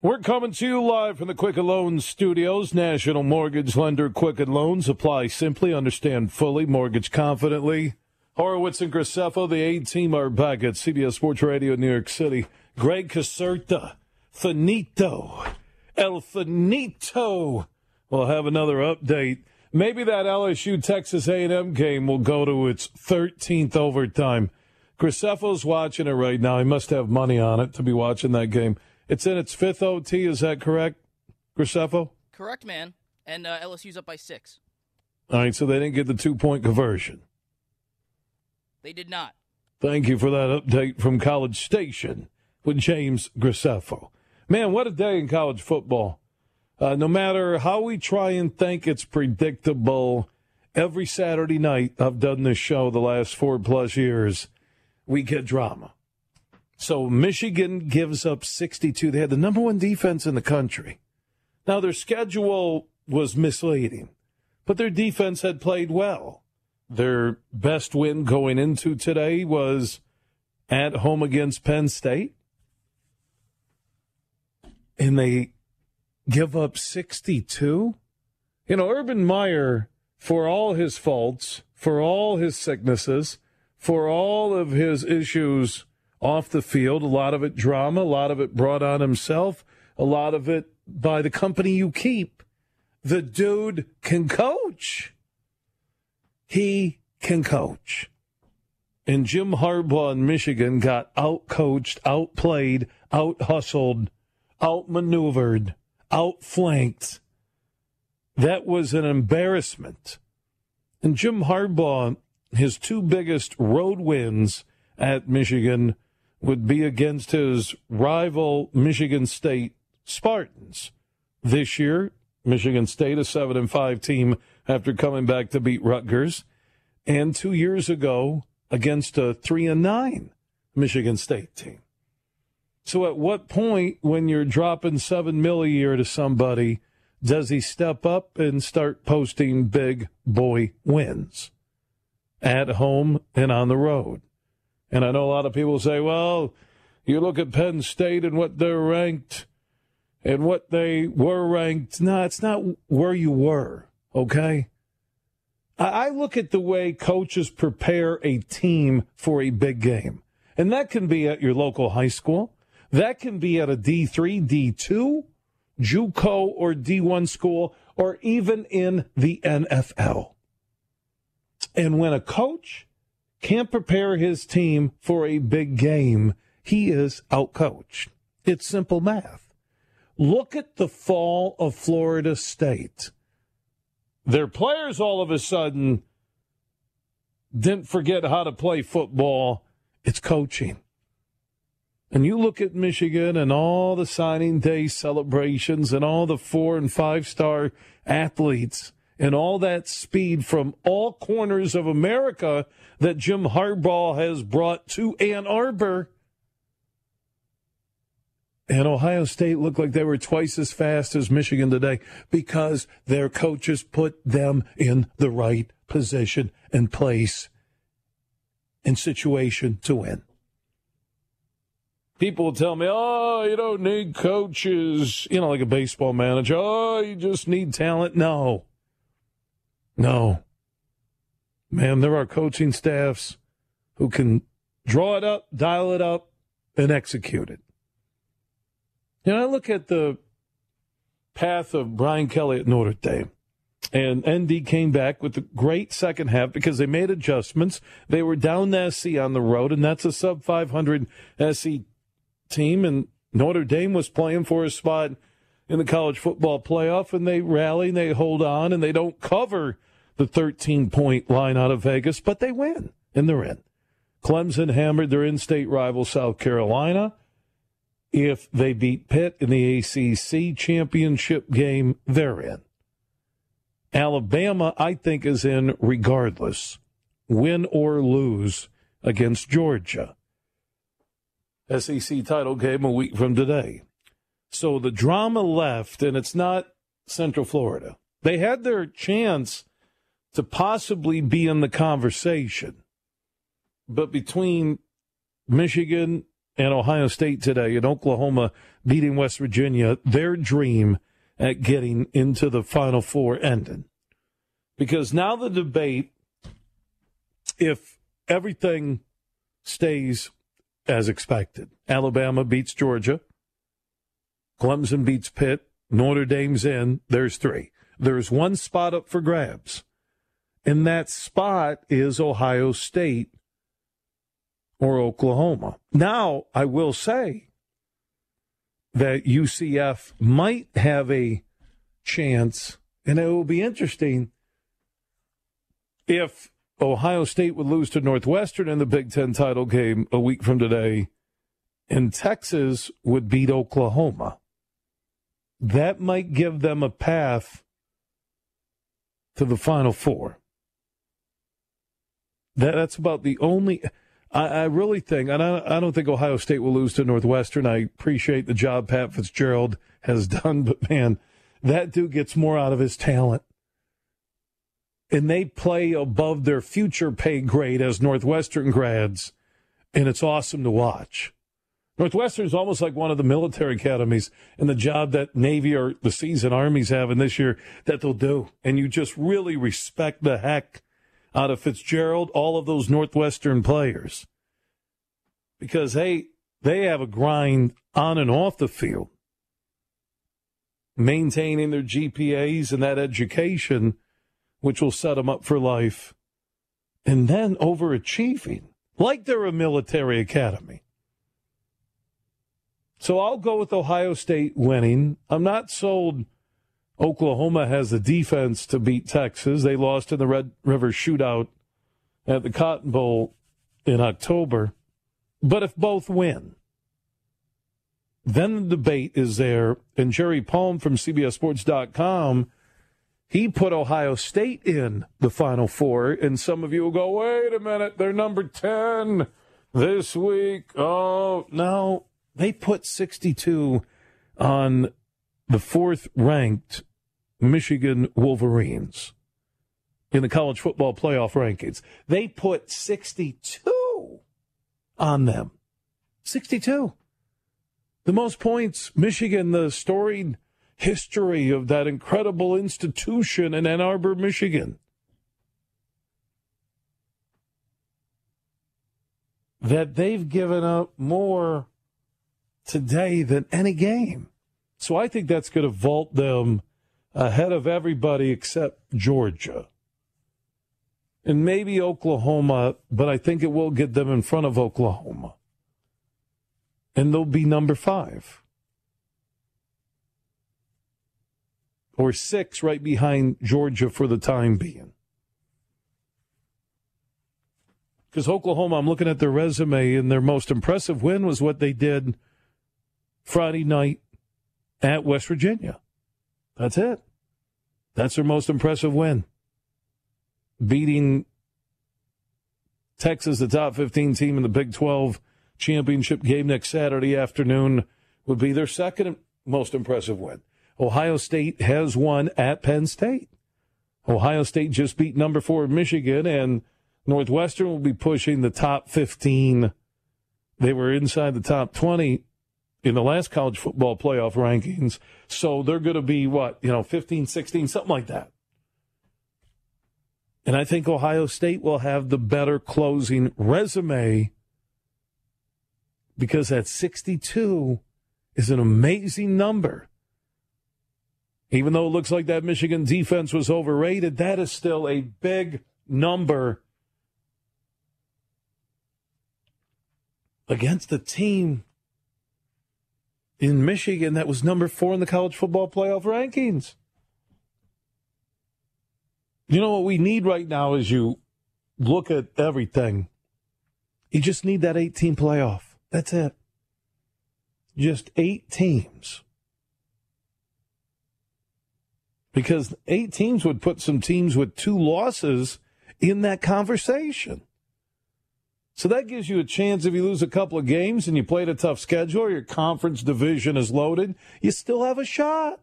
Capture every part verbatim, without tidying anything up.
We're coming to you live from the Quicken Loans Studios. National Mortgage Lender Quicken Loans. Apply simply, understand fully, mortgage confidently. Horowitz and Graceffo, the A-team, are back at C B S Sports Radio New York City. Greg Caserta, Finito, El Finito will have another update. Maybe that L S U-Texas A and M game will go to its thirteenth overtime. Graceffo's watching it right now. He must have money on it to be watching that game. It's in its fifth O T, is that correct, Graceffo? Correct, man. And uh, L S U's up by six. All right, so they didn't get the two-point conversion. They did not. Thank you for that update from College Station with James Graceffo. Man, what a day in college football. Uh, no matter how we try and think it's predictable, every Saturday night I've done this show the last four-plus years, we get drama. So Michigan gives up sixty-two. They had the number one defense in the country. Now, their schedule was misleading, but their defense had played well. Their best win going into today was at home against Penn State. And they give up sixty-two? You know, Urban Meyer, for all his faults, for all his sicknesses, for all of his issues off the field, a lot of it drama, a lot of it brought on himself, a lot of it by the company you keep. The dude can coach. He can coach. And Jim Harbaugh in Michigan got out-coached, outplayed, out-hustled, outmaneuvered, outflanked. That was an embarrassment. And Jim Harbaugh, his two biggest road wins at Michigan would be against his rival Michigan State Spartans. This year, Michigan State, a seven and five team after coming back to beat Rutgers, and two years ago against a three and nine Michigan State team. So at what point, when you're dropping seven mil a year to somebody, does he step up and start posting big boy wins at home and on the road? And I know a lot of people say, well, you look at Penn State and what they're ranked and what they were ranked. No, it's not where you were, okay? I look at the way coaches prepare a team for a big game. And that can be at your local high school. That can be at a D three, D two, JUCO, or D one school, or even in the N F L. And when a coach can't prepare his team for a big game, he is outcoached. It's simple math. Look at the fall of Florida State. Their players all of a sudden didn't forget how to play football. It's coaching. And you look at Michigan and all the signing day celebrations and all the four and five star athletes and all that speed from all corners of America that Jim Harbaugh has brought to Ann Arbor. And Ohio State looked like they were twice as fast as Michigan today because their coaches put them in the right position and place and situation to win. People will tell me, oh, you don't need coaches, you know, like a baseball manager. Oh, you just need talent. No. No. Man, there are coaching staffs who can draw it up, dial it up, and execute it. You know, I look at the path of Brian Kelly at Notre Dame, and N D came back with a great second half because they made adjustments. They were down to S C on the road, and that's a sub five hundred S C team, and Notre Dame was playing for a spot in the college football playoff, and they rally, and they hold on, and they don't cover the thirteen-point line out of Vegas, but they win, and they're in. Clemson hammered their in-state rival South Carolina. If they beat Pitt in the A C C championship game, they're in. Alabama, I think, is in regardless, win or lose against Georgia. S E C title game a week from today. So the drama left, and it's not Central Florida. They had their chance to possibly be in the conversation. But between Michigan and Ohio State today, and Oklahoma beating West Virginia, their dream at getting into the Final Four ended. Because now the debate, if everything stays as expected, Alabama beats Georgia, Clemson beats Pitt, Notre Dame's in, there's three. There's one spot up for grabs, and that spot is Ohio State or Oklahoma. Now, I will say that U C F might have a chance, and it will be interesting if Ohio State would lose to Northwestern in the Big Ten title game a week from today, and Texas would beat Oklahoma. That might give them a path to the Final Four. That, that's about the only... I, I really think, and I, I don't think Ohio State will lose to Northwestern. I appreciate the job Pat Fitzgerald has done, but, man, that dude gets more out of his talent. And they play above their future pay grade as Northwestern grads, and it's awesome to watch. Northwestern is almost like one of the military academies, and the job that Navy or the seasoned Army's having this year that they'll do. And you just really respect the heck out of Fitzgerald, all of those Northwestern players. Because, hey, they have a grind on and off the field. Maintaining their G P As and that education, which will set them up for life. And then overachieving, like they're a military academy. So I'll go with Ohio State winning. I'm not sold Oklahoma has the defense to beat Texas. They lost in the Red River Shootout at the Cotton Bowl in October. But if both win, then the debate is there. And Jerry Palm from C B S Sports dot com, he put Ohio State in the Final Four. And some of you will go, wait a minute, they're number ten this week. Oh, no. They put sixty-two on the fourth-ranked Michigan Wolverines in the college football playoff rankings. They put sixty-two on them. sixty-two. The most points, Michigan, the storied history of that incredible institution in Ann Arbor, Michigan. That they've given up more today than any game. So I think that's going to vault them ahead of everybody except Georgia. And maybe Oklahoma, but I think it will get them in front of Oklahoma. And they'll be number five. Or six right behind Georgia for the time being. Because Oklahoma, I'm looking at their resume, and their most impressive win was what they did Friday night at West Virginia. That's it. That's their most impressive win. Beating Texas, the top fifteen team in the Big twelve championship game next Saturday afternoon, would be their second most impressive win. Ohio State has won at Penn State. Ohio State just beat number four Michigan, and Northwestern will be pushing the top fifteen. They were inside the top twenty in the last college football playoff rankings. So they're going to be, what, you know, fifteen, sixteen, something like that. And I think Ohio State will have the better closing resume because that sixty-two is an amazing number. Even though it looks like that Michigan defense was overrated, that is still a big number against a team in Michigan that was number four in the college football playoff rankings. You know what we need right now is you look at everything. You just need that eight-team playoff. That's it. Just eight teams. Because eight teams would put some teams with two losses in that conversation. So that gives you a chance if you lose a couple of games and you played a tough schedule or your conference division is loaded, you still have a shot.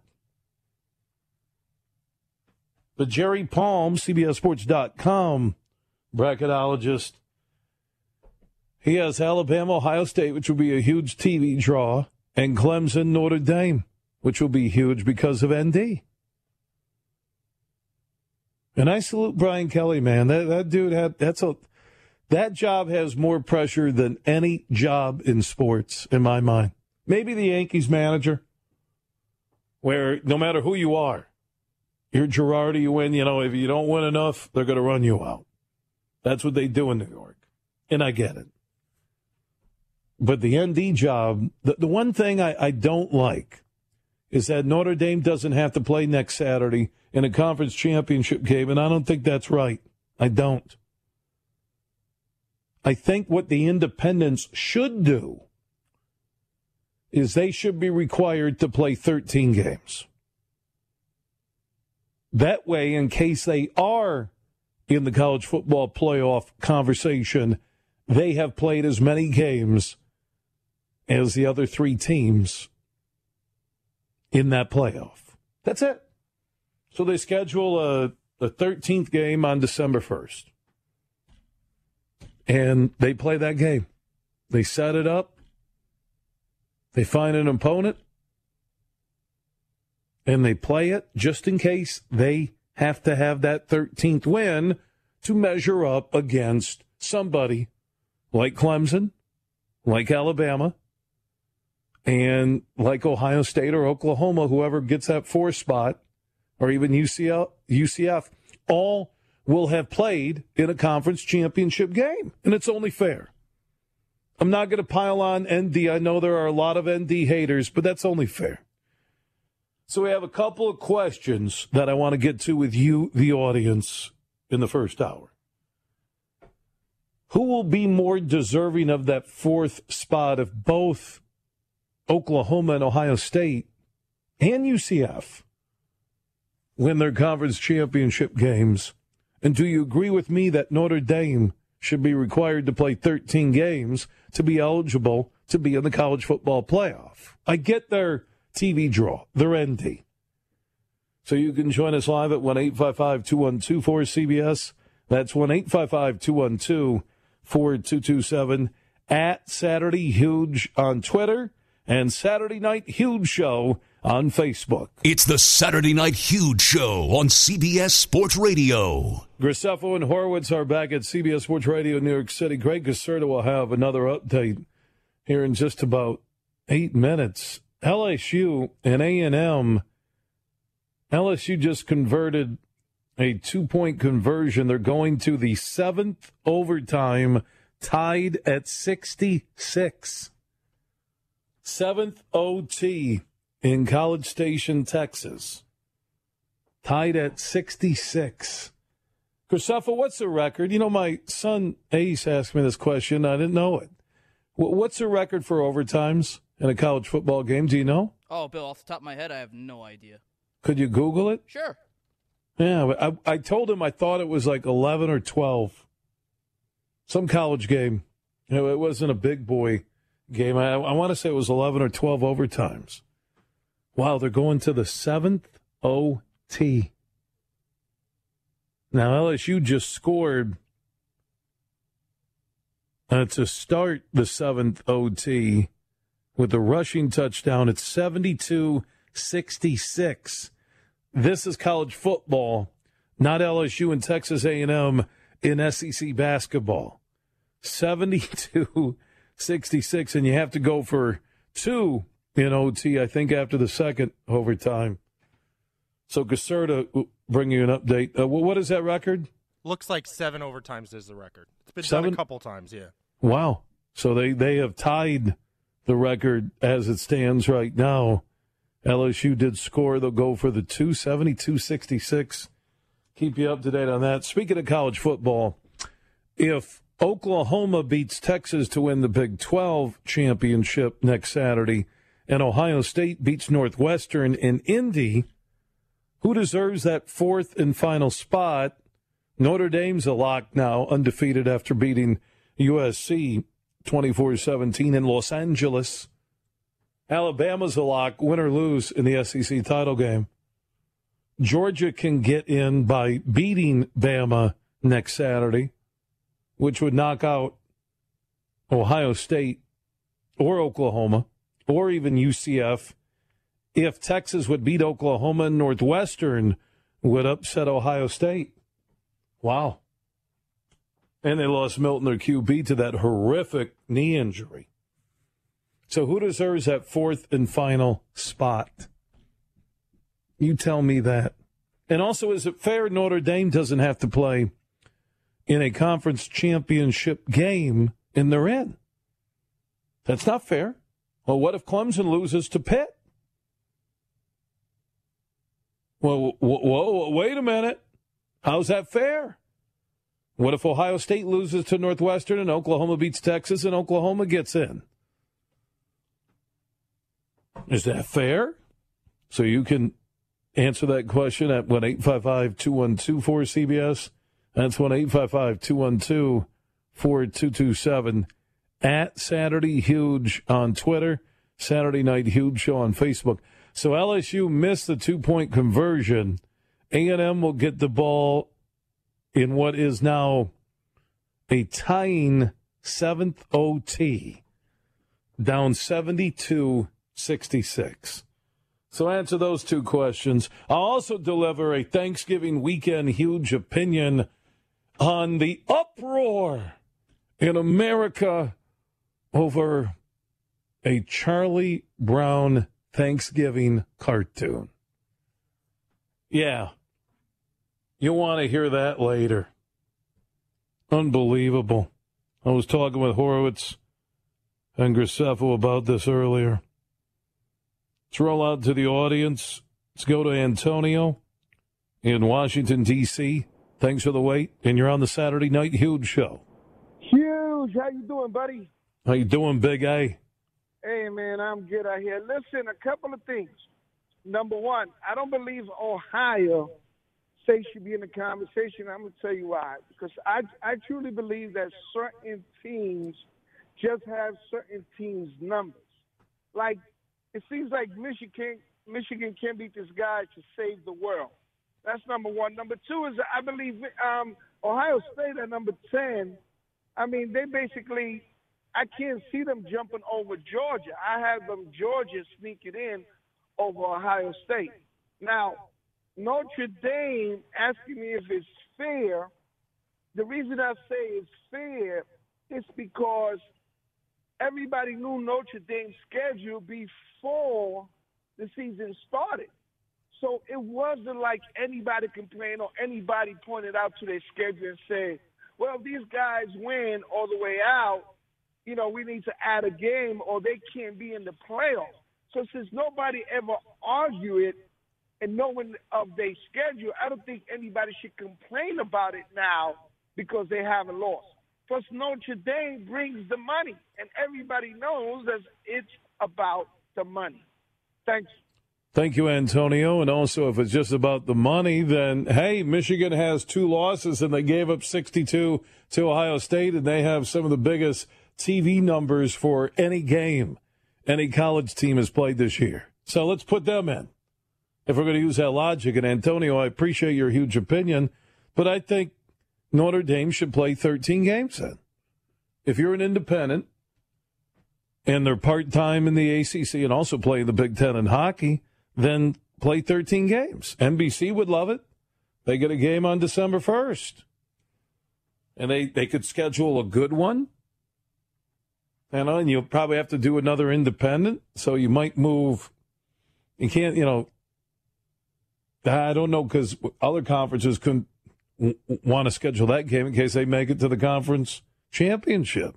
But Jerry Palm, C B S Sports dot com bracketologist, He has Alabama, Ohio State, which will be a huge T V draw, and Clemson, Notre Dame, which will be huge because of N D. And I salute Brian Kelly, man. That that dude had that's a that job has more pressure than any job in sports, in my mind. Maybe the Yankees manager, where no matter who you are, you're Girardi, you win. You know, if you don't win enough, they're going to run you out. That's what they do in New York, and I get it. But the N D job, the, the one thing I, I don't like is that Notre Dame doesn't have to play next Saturday in a conference championship game, and I don't think that's right. I don't. I think what the independents should do is they should be required to play thirteen games. That way, in case they are in the college football playoff conversation, they have played as many games as the other three teams in that playoff. That's it. So they schedule a, a thirteenth game on December first. And they play that game. They set it up. They find an opponent. And they play it just in case they have to have that thirteenth win to measure up against somebody like Clemson, like Alabama, and like Ohio State or Oklahoma, whoever gets that fourth spot, or even U C L, U C F, all will have played in a conference championship game. And it's only fair. I'm not going to pile on N D. I know there are a lot of N D haters, but that's only fair. So we have a couple of questions that I want to get to with you, the audience, in the first hour. Who will be more deserving of that fourth spot if both Oklahoma and Ohio State and U C F win their conference championship games? And do you agree with me that Notre Dame should be required to play thirteen games to be eligible to be in the college football playoff? I get their T V draw, their N D. So you can join us live at one eight five five, two one two, four C B S. That's one eight five five, two one two, four two two seven. At Saturday Huge on Twitter and Saturday Night Huge Show on Facebook. It's the Saturday Night Huge Show on C B S Sports Radio. Graceffo and Horowitz are back at C B S Sports Radio, New York City. Greg Caserta will have another update here in just about eight minutes. L S U and A and M. L S U just converted a two-point conversion. They're going to the seventh overtime, tied at sixty-six. Seventh O T in College Station, Texas. Tied at sixty-six. Graceffo, what's the record? You know, my son Ace asked me this question. I didn't know it. What's the record for overtimes in a college football game? Do you know? Oh, Bill, off the top of my head, I have no idea. Could you Google it? Sure. Yeah, I, I told him I thought it was like eleven or twelve. Some college game. You know, it wasn't a big boy game. I, I want to say it was eleven or twelve overtimes. Wow, they're going to the seventh O T. Now, L S U just scored uh, to start the seventh O T with a rushing touchdown at seventy-two sixty-six. This is college football, not L S U and Texas A and M in S E C basketball. seventy-two sixty-six, and you have to go for two in O T, I think, after the second overtime. So Caserta will bring you an update. Uh, what is that record? Looks like seven overtimes is the record. It's been Seven? done a couple times, yeah. Wow. So they, they have tied the record as it stands right now. L S U did score. They'll go for the two, seventy-two sixty-six. Keep you up to date on that. Speaking of college football, if Oklahoma beats Texas to win the Big twelve championship next Saturday, and Ohio State beats Northwestern in Indy, who deserves that fourth and final spot? Notre Dame's a lock now, undefeated after beating U S C twenty-four seventeen in Los Angeles. Alabama's a lock, win or lose in the S E C title game. Georgia can get in by beating Bama next Saturday, which would knock out Ohio State or Oklahoma or even U C F if Texas would beat Oklahoma and Northwestern would upset Ohio State. Wow. And they lost Milton, their Q B, to that horrific knee injury. So who deserves that fourth and final spot? You tell me that. And also, is it fair Notre Dame doesn't have to play in a conference championship game and they're in? That's not fair. Well, what if Clemson loses to Pitt? Well, whoa, whoa, wait a minute. How's that fair? What if Ohio State loses to Northwestern and Oklahoma beats Texas and Oklahoma gets in? Is that fair? So you can answer that question at one eight five five, two one two, four C B S. That's one eight five five, two one two, four two two seven. At Saturday Huge on Twitter, Saturday Night Huge Show on Facebook. So L S U missed the two-point conversion. A and M will get the ball in what is now a tying seventh O T, down seventy-two sixty-six. So answer those two questions. I'll also deliver a Thanksgiving weekend huge opinion on the uproar in America over a Charlie Brown Thanksgiving cartoon. Yeah. You'll want to hear that later. Unbelievable. I was talking with Horowitz and Graceffo about this earlier. Let's roll out to the audience. Let's go to Antonio in Washington, D C Thanks for the wait, and you're on the Saturday Night Huge Show. Huge. How you doing, buddy? How you doing, Big A? Hey, man, I'm good out here. Listen, a couple of things. Number one, I don't believe Ohio State should be in the conversation. I'm going to tell you why. Because I, I truly believe that certain teams just have certain teams' numbers. Like, it seems like Michigan Michigan can beat this guy to save the world. That's number one. Number two is I believe um, Ohio State at number ten, I mean, they basically, I can't see them jumping over Georgia. I have them Georgia sneaking in over Ohio State. Now, Notre Dame asking me if it's fair, the reason I say it's fair is because everybody knew Notre Dame's schedule before the season started. So it wasn't like anybody complained or anybody pointed out to their schedule and said, well, if these guys win all the way out, you know, we need to add a game or they can't be in the playoffs. So since nobody ever argued it and knowing of their schedule, I don't think anybody should complain about it now because they haven't lost. Plus, Notre Dame brings the money, and everybody knows that it's about the money. Thanks. Thank you, Antonio. And also, if it's just about the money, then, hey, Michigan has two losses, and they gave up sixty-two to Ohio State, and they have some of the biggest T V numbers for any game any college team has played this year. So let's put them in, if we're going to use that logic. And, Antonio, I appreciate your huge opinion, but I think Notre Dame should play thirteen games then. If you're an independent and they're part-time in the A C C and also play the Big Ten in hockey, then play thirteen games. N B C would love it. They get a game on December first. And they, they could schedule a good one. You know, and you'll probably have to do another independent. So you might move. You can't, you know, I don't know, because other conferences couldn't w- want to schedule that game in case they make it to the conference championship.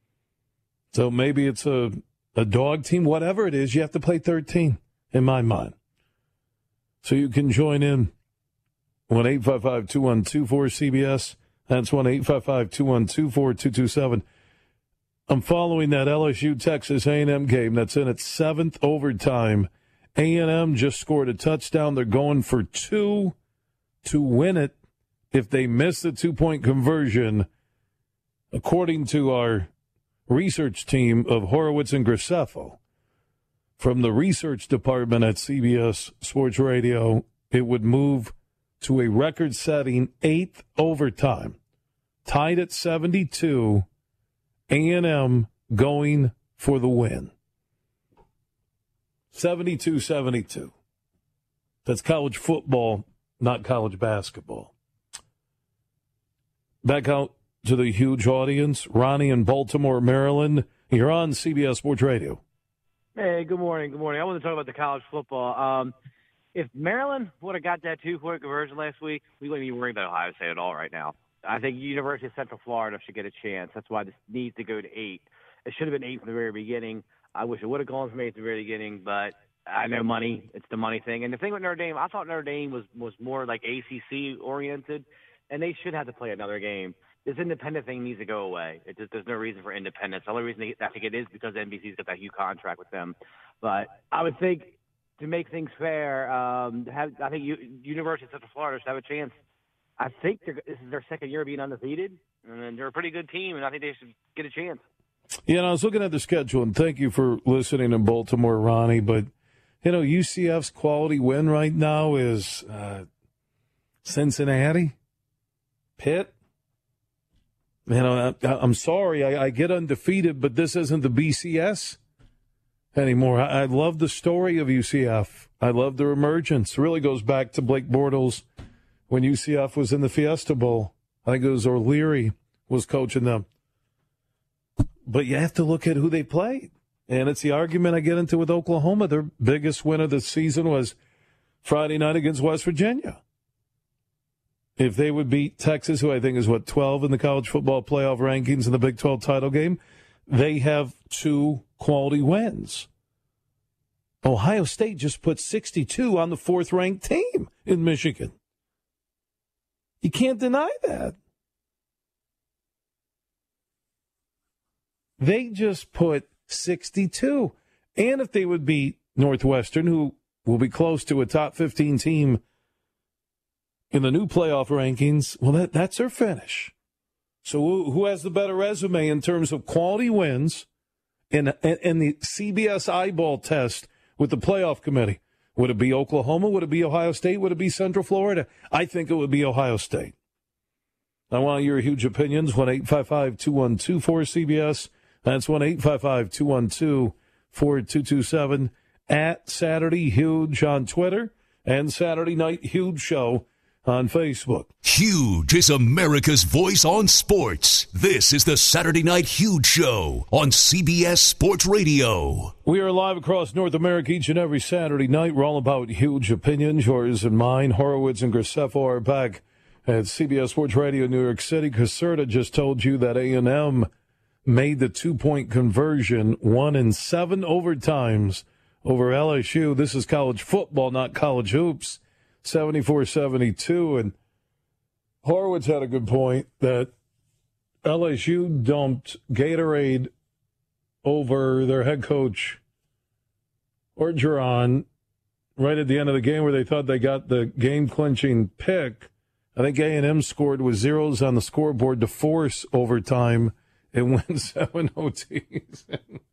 So maybe it's a, a dog team, whatever it is, you have to play thirteen, in my mind. So you can join in one eight five five, two one two, four C B S. That's one eight five five, two one two, four two two seven. I'm following that L S U Texas A and M game that's in its seventh overtime. A and M just scored a touchdown. They're going for two to win it if they miss the two-point conversion, according to our research team of Horowitz and Graceffo. From the research department at C B S Sports Radio, it would move to a record-setting eighth overtime, tied at seventy-two, A and M going for the win. seventy-two seventy-two. That's college football, not college basketball. Back out to the huge audience. Ronnie in Baltimore, Maryland. You're on C B S Sports Radio. Hey, good morning. Good morning. I want to talk about the college football. Um, if Maryland would have got that two-point conversion last week, we wouldn't even worry about Ohio State at all right now. I think University of Central Florida should get a chance. That's why this needs to go to eight. It should have been eight from the very beginning. I wish it would have gone from eight at the very beginning, but I know money. It's the money thing. And the thing with Notre Dame, I thought Notre Dame was, was more like A C C-oriented, and they should have to play another game. This independent thing needs to go away. It just, there's no reason for independence. The only reason I think it is because N B C's got that huge contract with them. But I would think to make things fair, um, have, I think U, University of Central Florida should have a chance. I think this is their second year being undefeated, and they're a pretty good team, and I think they should get a chance. Yeah, and I was looking at the schedule, and thank you for listening in Baltimore, Ronnie. But, you know, U C F's quality win right now is uh, Cincinnati, Pitt. You know, I, I'm sorry, I, I get undefeated, but this isn't the B C S anymore. I, I love the story of U C F. I love their emergence. It really goes back to Blake Bortles when U C F was in the Fiesta Bowl. I think it was O'Leary was coaching them. But you have to look at who they played. And it's the argument I get into with Oklahoma. Their biggest win of the season was Friday night against West Virginia. If they would beat Texas, who I think is, what, twelve in the college football playoff rankings in the Big twelve title game, they have two quality wins. Ohio State just put sixty-two on the fourth-ranked team in Michigan. You can't deny that. They just put sixty-two. And if they would beat Northwestern, who will be close to a top fifteen team in the new playoff rankings, well, that, that's their finish. So who, who has the better resume in terms of quality wins and, and, and the C B S eyeball test with the playoff committee? Would it be Oklahoma? Would it be Ohio State? Would it be Central Florida? I think it would be Ohio State. I want your huge opinions. one eight five five, two one two, four C B S. That's one eight five five, two one two, four two two seven. At Saturday Huge on Twitter and Saturday Night Huge Show on Facebook. Huge is America's voice on sports. This is the Saturday Night Huge Show on C B S Sports Radio. We are live across North America each and every Saturday night. We're all about huge opinions, yours and mine. Horowitz and Graceffo are back at C B S Sports Radio, New York City. Caserta just told you that A and M made the two-point conversion, won in seven overtimes over L S U. This is college football, not college hoops. seventy-four seventy-two, and Horowitz had a good point that L S U dumped Gatorade over their head coach, Orgeron, right at the end of the game where they thought they got the game-clinching pick. I think A and M scored with zeros on the scoreboard to force overtime and win seven O Ts.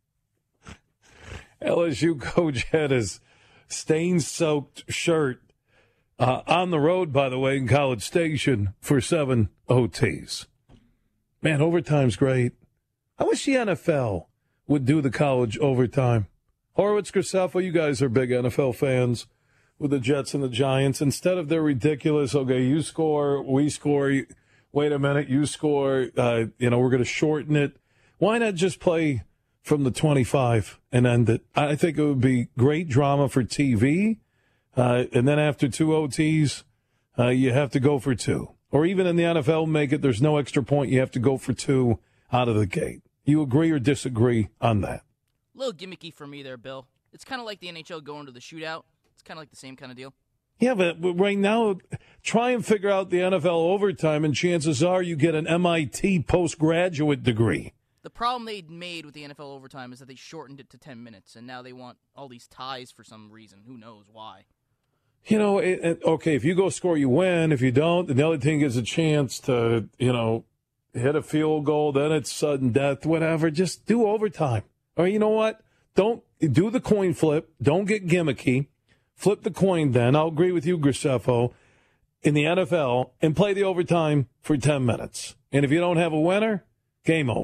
L S U coach had his stain-soaked shirt Uh, on the road, by the way, in College Station for seven O Ts. Man, overtime's great. I wish the N F L would do the college overtime. Horowitz, Graceffo, you guys are big N F L fans with the Jets and the Giants. Instead of their ridiculous, okay, you score, we score, wait a minute, you score, uh, you know, we're going to shorten it. Why not just play from the twenty-five and end it? I think it would be great drama for T V. Uh, and then after two O Ts, uh, you have to go for two. Or even in the N F L, make it, there's no extra point. You have to go for two out of the gate. You agree or disagree on that? A little gimmicky for me there, Bill. It's kind of like the N H L going to the shootout. It's kind of like the same kind of deal. Yeah, but right now, try and figure out the N F L overtime, and chances are you get an M I T postgraduate degree. The problem they made with the N F L overtime is that they shortened it to ten minutes, and now they want all these ties for some reason. Who knows why? You know, it, it, okay, if you go score, you win. If you don't, then the other team gets a chance to, you know, hit a field goal. Then it's sudden death, whatever. Just do overtime. Or you know what? Don't do the coin flip. Don't get gimmicky. Flip the coin then. I'll agree with you, Graceffo, in the N F L, and play the overtime for ten minutes. And if you don't have a winner, game over.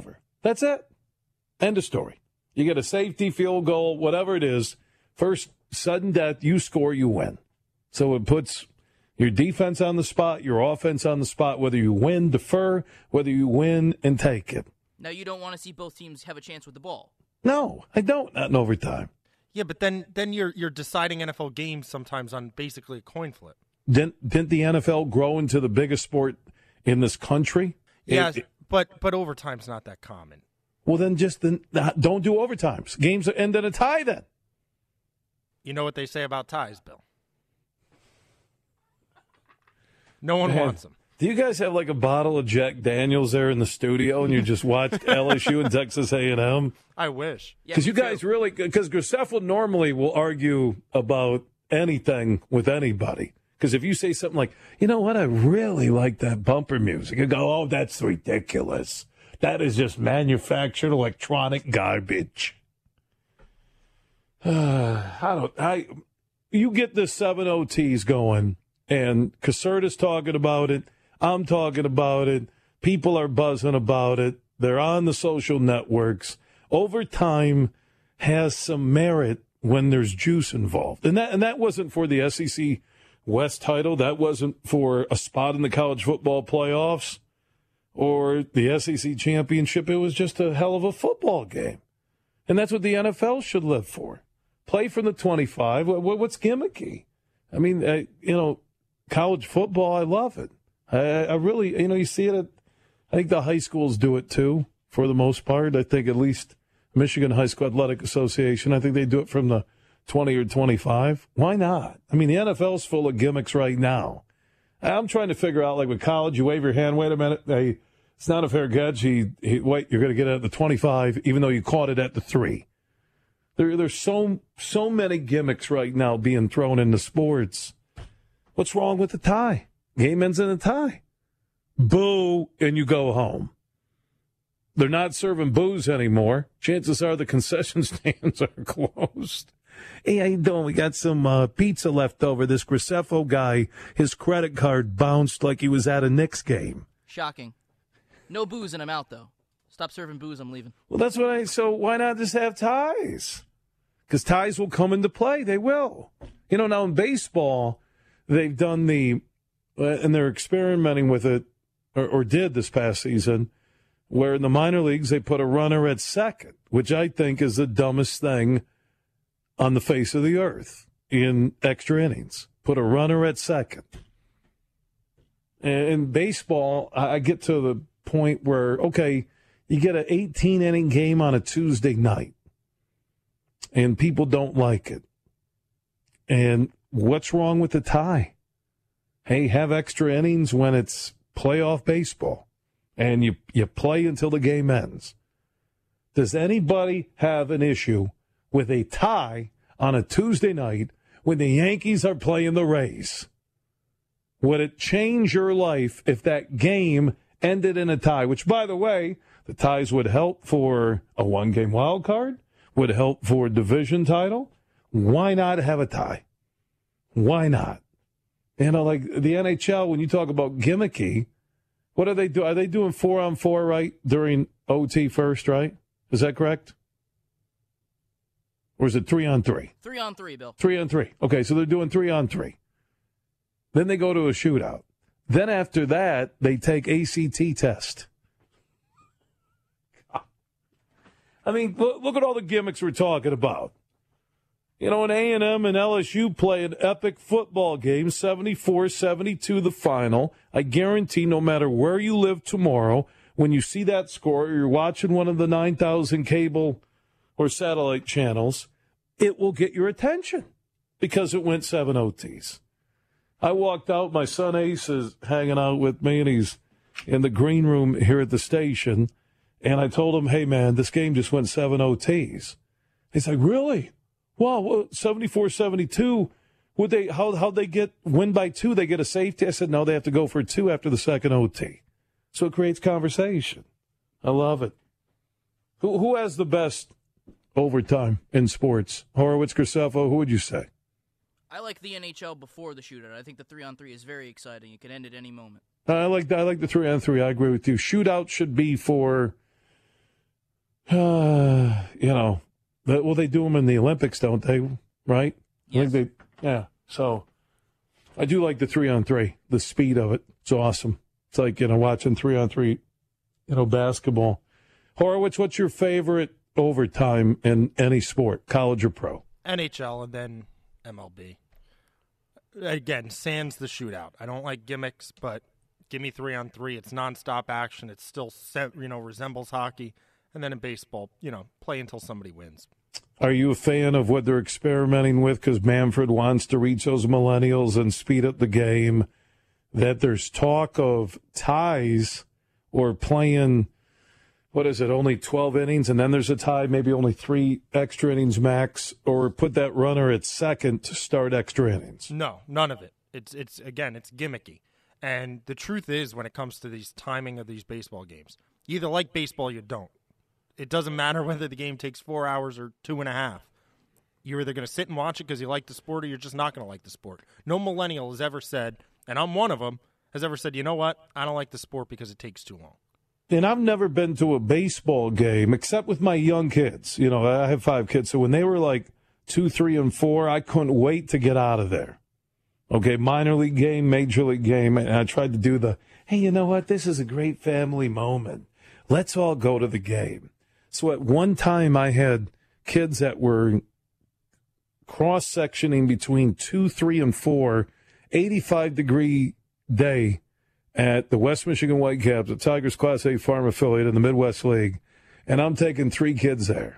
That's it. End of story. You get a safety, field goal, whatever it is. First sudden death, you score, you win. So it puts your defense on the spot, your offense on the spot, whether you win, defer, whether you win and take it. Now, you don't want to see both teams have a chance with the ball. No, I don't. Not in overtime. Yeah, but then then you're you're deciding N F L games sometimes on basically a coin flip. Didn't, didn't the N F L grow into the biggest sport in this country? Yeah, It- but but overtime's not that common. well, then just then, don't do overtimes. Games end in a tie then. You know what they say about ties, Bill? No one Man, wants them. Do you guys have like a bottle of Jack Daniels there in the studio and you just watch L S U and Texas A and M? I wish. Yeah, Because me you guys too. really, because Graceffa normally will argue about anything with anybody. Because if you say something like, you know what, I really like that bumper music, you go, oh, that's ridiculous. That is just manufactured electronic garbage. Uh, I don't, I, you get the seven O Ts going, and Caserta's talking about it. I'm talking about it. People are buzzing about it. They're on the social networks. Overtime has some merit when there's juice involved. And that and that wasn't for the S E C West title. That wasn't for a spot in the college football playoffs or the S E C championship. It was just a hell of a football game. And that's what the N F L should live for. Play from the twenty-five. What- What's gimmicky? I mean, I, you know, college football, I love it. I, I really, you know, you see it at, I think the high schools do it too, for the most part. I think at least Michigan High School Athletic Association, I think they do it from the twenty or twenty-five. Why not? I mean, the N F L's full of gimmicks right now. I'm trying to figure out, like with college, you wave your hand, wait a minute, hey, it's not a fair catch. He, he, wait, you're going to get it at the twenty-five, even though you caught it at the three. There, there's so so many gimmicks right now being thrown into sports. What's wrong with the tie? Game ends in a tie. Boo, and you go home. They're not serving booze anymore. Chances are the concession stands are closed. Hey, how you doing? We got some uh, pizza left over. This Graceffa guy, his credit card bounced like he was at a Knicks game. Shocking. No booze and I'm out, though. Stop serving booze, I'm leaving. Well, that's what I, so why not just have ties? Because ties will come into play. They will. You know, now in baseball, they've done the, uh, and they're experimenting with it, or, or did this past season, where in the minor leagues they put a runner at second, which I think is the dumbest thing on the face of the earth in extra innings. Put a runner at second. And in baseball, I get to the point where, okay, you get an eighteen-inning game on a Tuesday night, and people don't like it. And what's wrong with the tie? Hey, have extra innings when it's playoff baseball, and you, you play until the game ends. Does anybody have an issue with a tie on a Tuesday night when the Yankees are playing the Rays? Would it change your life if that game ended in a tie? Which, by the way, the ties would help for a one-game wild card, would help for a division title. Why not have a tie? Why not? You know, like the N H L, when you talk about gimmicky, what are they doing? Are they doing four on four, right, during O T first, right? Is that correct? Or is it three on three? Three on three, Bill. Three on three. Okay, so they're doing three on three. Then they go to a shootout. Then after that, they take A C T test. I mean, look, look at all the gimmicks we're talking about. You know, an A and M and L S U play an epic football game, seventy-four seventy-two the final. I guarantee no matter where you live tomorrow, when you see that score, or you're watching one of the nine thousand cable or satellite channels, it will get your attention because it went seven O Ts. I walked out, my son Ace is hanging out with me, and he's in the green room here at the station, and I told him, hey, man, this game just went seven O Ts. He's like, really? Wow, seventy-four seventy-two. Would they? How how'd they get win by two? They get a safety. I said no. They have to go for two after the second O T. So it creates conversation. I love it. Who who has the best overtime in sports? Horowitz, Graceffa, who would you say? I like the N H L before the shootout. I think the three on three is very exciting. It can end at any moment. I like I like the three on three. I agree with you. Shootout should be for Uh, you know, well, they do them in the Olympics, don't they? Right? Yes. I think they, yeah. So I do like the three on three. The speed of it, it's awesome. It's like, you know, watching three on three, you know, basketball. Horowitz, what's your favorite overtime in any sport, college or pro? N H L and then M L B. Again, sans the shootout. I don't like gimmicks, but give me three on three. It's nonstop action. It's still, you know, resembles hockey. And then in baseball, you know, play until somebody wins. Are you a fan of what they're experimenting with? Because Manfred wants to reach those millennials and speed up the game. That there's talk of ties or playing, what is it, only twelve innings, and then there's a tie, maybe only three extra innings max, or put that runner at second to start extra innings. No, none of it. It's, it's again, it's gimmicky. And the truth is, when it comes to these timing of these baseball games, you either like baseball or you don't. It doesn't matter whether the game takes four hours or two and a half. You're either going to sit and watch it because you like the sport or you're just not going to like the sport. No millennial has ever said, and I'm one of them, has ever said, you know what, I don't like the sport because it takes too long. And I've never been to a baseball game except with my young kids. You know, I have five kids, so when they were like two, three, and four, I couldn't wait to get out of there. Okay, minor league game, major league game, and I tried to do the, hey, you know what, this is a great family moment. Let's all go to the game. So at one time I had kids that were cross-sectioning between two, three, and four, eighty-five degree day at the West Michigan Whitecaps, the Tigers Class A farm affiliate in the Midwest League, and I'm taking three kids there.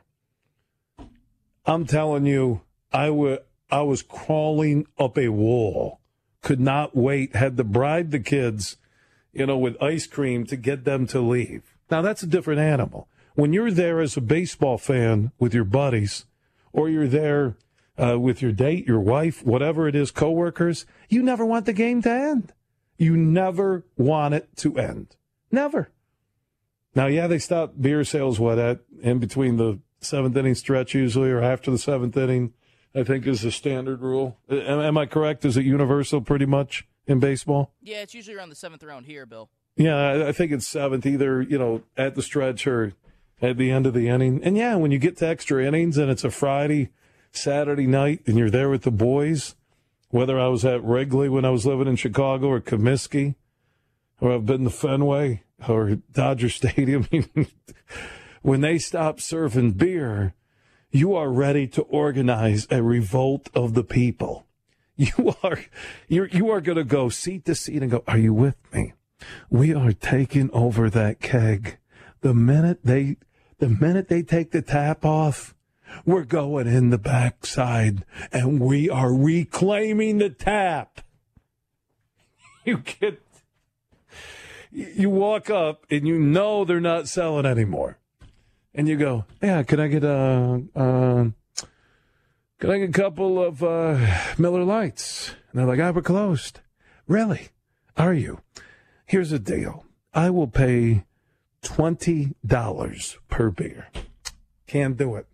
I'm telling you, I, w- I was crawling up a wall, could not wait, had to bribe the kids, you know, with ice cream to get them to leave. Now, that's a different animal. When you're there as a baseball fan with your buddies, or you're there uh, with your date, your wife, whatever it is, coworkers, you never want the game to end. You never want it to end. Never. Now, yeah, they stop beer sales, what, at in between the seventh inning stretch usually, or after the seventh inning, I think is the standard rule. Am, am I correct? Is it universal pretty much in baseball? Yeah, it's usually around the seventh round here, Bill. Yeah, I, I think it's seventh, either, you know, at the stretch or at the end of the inning. And, yeah, when you get to extra innings and it's a Friday, Saturday night, and you're there with the boys, whether I was at Wrigley when I was living in Chicago or Comiskey, or I've been to Fenway or Dodger Stadium, when they stop serving beer, you are ready to organize a revolt of the people. You are you're, you are going to go seat to seat and go, are you with me? We are taking over that keg. The minute they the minute they take the tap off, we're going in the backside, and we are reclaiming the tap. You get, you walk up, and you know they're not selling anymore, and you go, "Yeah, can I get a, uh, can I get a couple of uh, Miller Lights?" And they're like, "Ah, we're closed." Really? Are you? Here's the deal. I will pay twenty dollars per beer. Can't do it.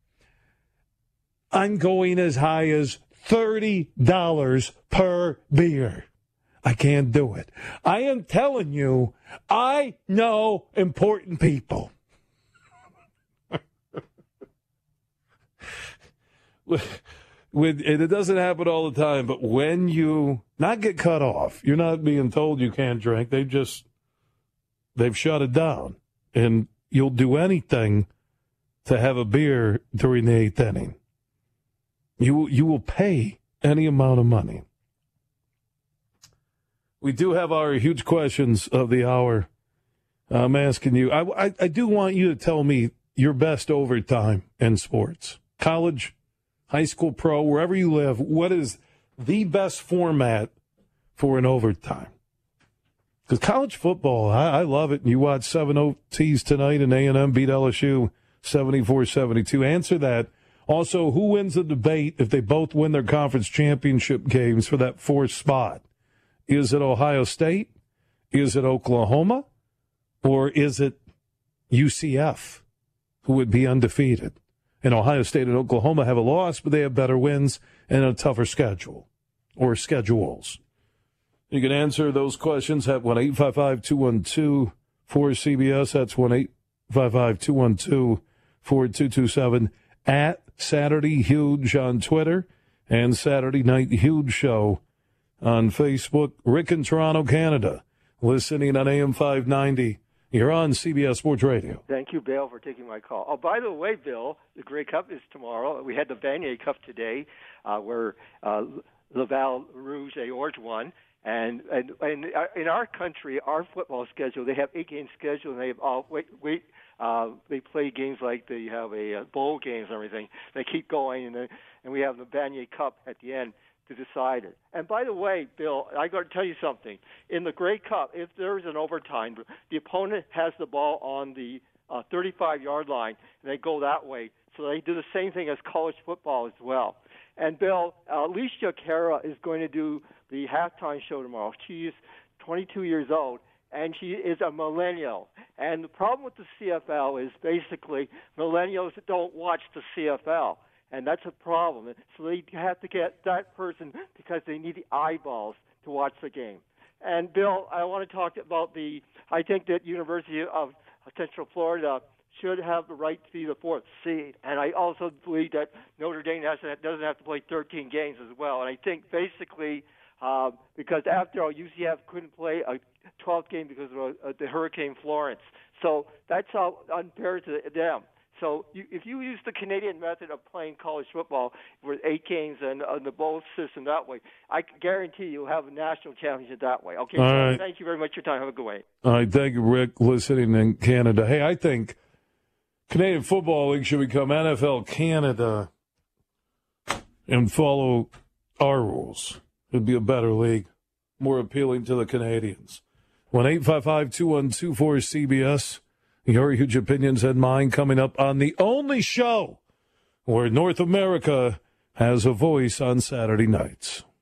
I'm going as high as thirty dollars per beer. I can't do it. I am telling you, I know important people. With, and it doesn't happen all the time, but when you not get cut off, you're not being told you can't drink. They've just, they've shut it down. And you'll do anything to have a beer during the eighth inning. You, you will pay any amount of money. We do have our huge questions of the hour. I'm asking you, I, I, I do want you to tell me your best overtime in sports. College, high school, pro, wherever you live, what is the best format for an overtime? Because college football, I, I love it. You watch seven O Ts tonight, and A and M beat L S U seventy-four seventy-two. Answer that. Also, who wins the debate if they both win their conference championship games for that fourth spot? Is it Ohio State? Is it Oklahoma? Or is it U C F, who would be undefeated? And Ohio State and Oklahoma have a loss, but they have better wins and a tougher schedule, or schedules. You can answer those questions at one eight five five, two one two, four C B S. That's one eight five five, two one two, four two two seven, at Saturday Huge on Twitter, and Saturday Night Huge Show on Facebook. Rick in Toronto, Canada, listening on A M five ninety. You're on C B S Sports Radio. Thank you, Bill, for taking my call. Oh, by the way, Bill, the Grey Cup is tomorrow. We had the Vanier Cup today, uh, where uh, Laval Rouge et Orange won. And, and and in our country, our football schedule, they have eight game schedule, and they have all wait wait. Uh, they play games like they have a uh, bowl games and everything. They keep going, and then, and we have the Vanier Cup at the end to decide it. And by the way, Bill, I got to tell you something. In the Grey Cup, if there is an overtime, the opponent has the ball on the uh, thirty-five-yard line, and they go that way. So they do the same thing as college football as well. And, Bill, uh, Alicia Cara is going to do the halftime show tomorrow. She's twenty-two years old, and she is a millennial. And the problem with the C F L is basically millennials don't watch the C F L. And that's a problem. So they have to get that person because they need the eyeballs to watch the game. And, Bill, I want to talk about the – I think that University of Central Florida should have the right to be the fourth seed. And I also believe that Notre Dame has to, doesn't have to play thirteen games as well. And I think basically uh, because, after all, U C F couldn't play a twelfth game because of uh, the Hurricane Florence. So that's how unfair to them. So you, if you use the Canadian method of playing college football with eight games and uh, the bowl system that way, I can guarantee you'll have a national championship that way. Okay, so right. Thank you very much for your time. Have a good way. All right, thank you, Rick, listening in Canada. Hey, I think Canadian Football League should become N F L Canada and follow our rules. It'd be a better league, more appealing to the Canadians. one eight five five, two one two, four C B S. Your huge opinions and mine coming up on the only show where North America has a voice on Saturday nights.